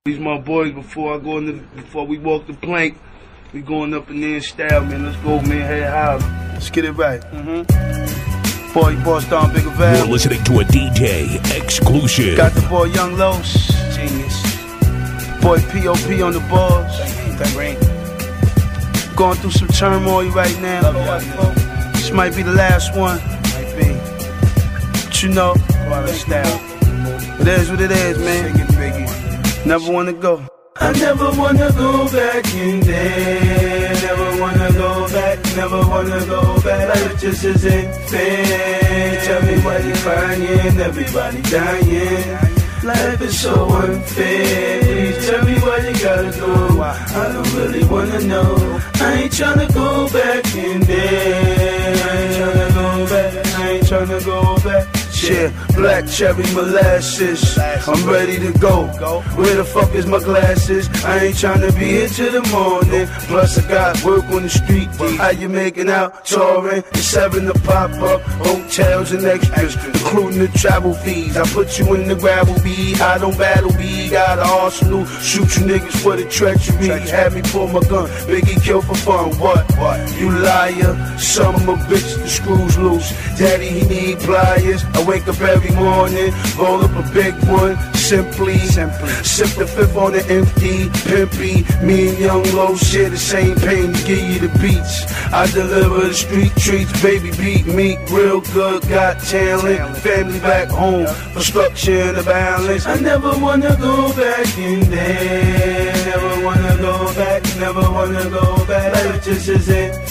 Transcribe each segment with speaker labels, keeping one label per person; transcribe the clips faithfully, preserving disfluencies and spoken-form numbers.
Speaker 1: These my boys. Before I go in the, before we walk the plank, we going up in there in style, man. Let's go, man. Head high. Let's get it right. Mm-hmm. Boy, boss down, Bigger Val.
Speaker 2: You're listening to a D J exclusive.
Speaker 1: Got the boy Young Los, genius. Boy P O P on the balls. Going through some turmoil right now. This might be the last one. Might be. But you know, it is what it is, man. Never wanna go. I never wanna go back in there. Never wanna go back. Never wanna go back. Life just isn't fair. Tell me why you crying. Everybody dying. Life is so unfair. Please tell me why you gotta go. I don't really wanna know. I ain't tryna go back in there. I ain't tryna go back. I ain't tryna go back. Yeah, black cherry molasses. I'm ready to go. Where the fuck is my glasses? I ain't tryna be here till the morning. Plus I got work on the street. How you making out? Touring. It's seven to pop up. Hotels and extras, including the travel fees. I put you in the gravel bead. I don't battle bead. Got an arsenal. Shoot you niggas for the treachery. Have me pull my gun. Biggie kill for fun. What? What? You liar. Some of my bitch, the screws loose. Daddy, he need pliers. I wake up every morning, roll up a big one, simply, simply. Sip the fifth on the empty, pimpy. Me and Young Lo share the same pain to give you the beats. I deliver the street treats, baby beat me real good, got talent. Family back home, for structure and the balance. I never wanna go back in there. Never wanna go back, never wanna go back. Life just isn't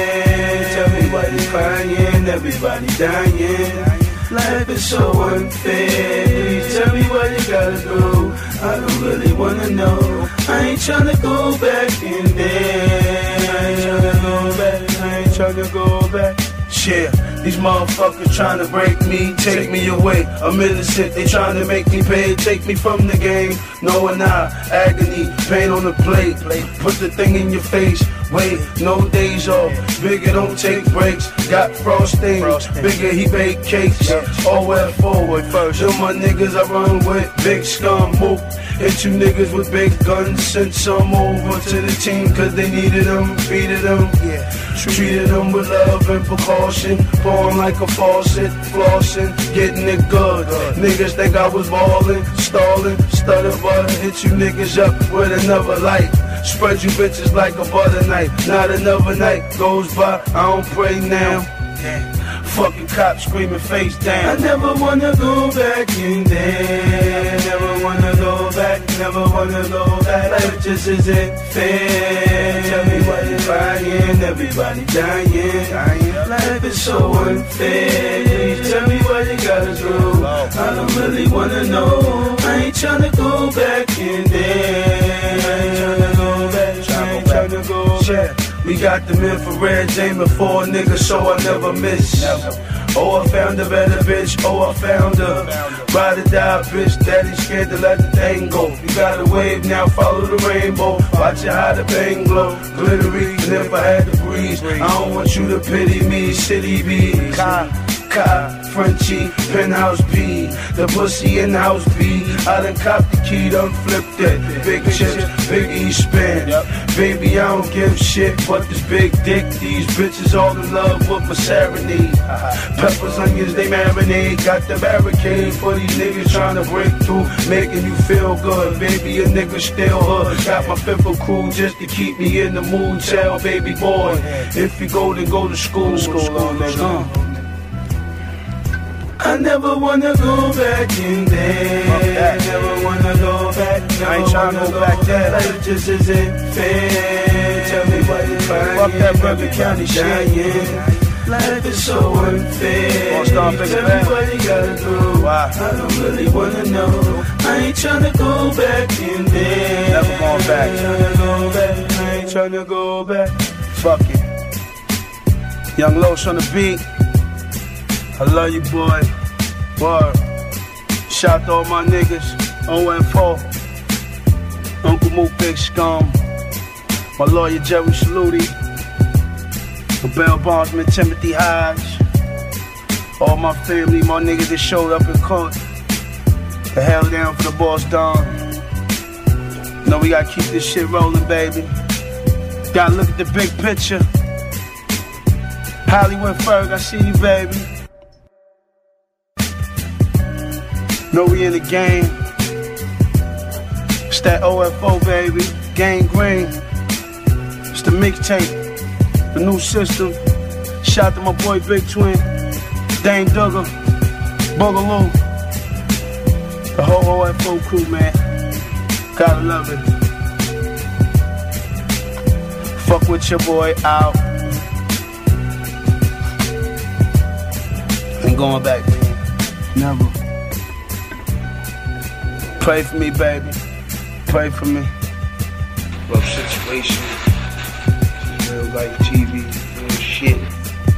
Speaker 1: fair. Tell me why you crying, everybody dying. Life is so unfair. Please tell me why you gotta go. I don't really wanna know. I ain't tryna go back in there. I ain't tryna go back. I ain't tryna go back. Yeah, these motherfuckers tryna break me, take me away. I'm innocent, they tryna make me pay. Take me from the game, no and I. Agony, pain on the plate. Put the thing in your face. Wait, no days off. Bigger don't take breaks. Got frosting. Bigger he bake cakes. O F O. Them my niggas I run with. Big scum. Move. Hit you niggas with big guns. Sent some over to the team cause they needed them. Feeded them. Treated them with love and precaution. Pouring like a faucet. Flossing. Getting it good. Niggas think I was ballin'. Stalling. Stutter butter. Hit you niggas up with another light. Spread you bitches like a butter knife. Not another night goes by, I don't pray now. Fucking cops screaming face down. I never wanna go back in there. Never wanna go back, never wanna go back. Life just isn't fair. Tell me why you crying, everybody dying. Life is so unfair. Please tell me why you gotta go. I don't really wanna know. I ain't tryna go back in there. I ain't tryna go back. I ain't tryna go back. We got them infrared aiming for a nigga, so I never miss. Oh, I found a better bitch. Oh, I found her. Ride or die, bitch. Daddy scared to let the thing go. You gotta wave now, follow the rainbow. Watch it how the bang glow. Glittery, and if I had to breeze, I don't want you to pity me. City bees. Cop, Frenchie, penthouse P, the pussy in house B. I done copped the key, done flipped it. Big chips, big E spin. Baby, I don't give shit, but this big dick. These bitches all in love with my serenade. Peppers, onions, they marinate. Got the barricade for these niggas trying to break through, making you feel good. Baby, a nigga still hood. Got my fifth crew just to keep me in the mood. Tell baby boy, if you go, then go to school. School on that. I never wanna go back in there. Never wanna go back. Never I ain't tryna go back there. Life just isn't fair. Tell me why you crying. Fuck that Brother County shit. Life is so unfair. Tell me what you gotta do. Wow. I don't really wanna know. I ain't tryna go back in there. Never going back. I ain't tryna go back. I ain't tryna go back. Fuck it. Young Los on the beat. I love you, boy. Word. Shout to all my niggas. O F O. Uncle Mook, Big Scum. My lawyer, Jerry Saluti. The bail bondsman, Timothy Hodge. All my family, my niggas that showed up in court. The hell down for the boss Don. know we gotta keep this shit rolling, baby. Gotta look at the big picture. Hollywood Ferg, I see you, baby. Know we in the game. It's that O F O, baby. Gang Green. It's the mixtape. The new system. Shout to my boy Big Twin. Dame Duggar. Boogaloo. The whole O F O crew, man. Gotta love it. Fuck with your boy out. Ain't going back, man. Never. Pray for me, baby. Pray for me. Rough situation. Real life T V. Real shit.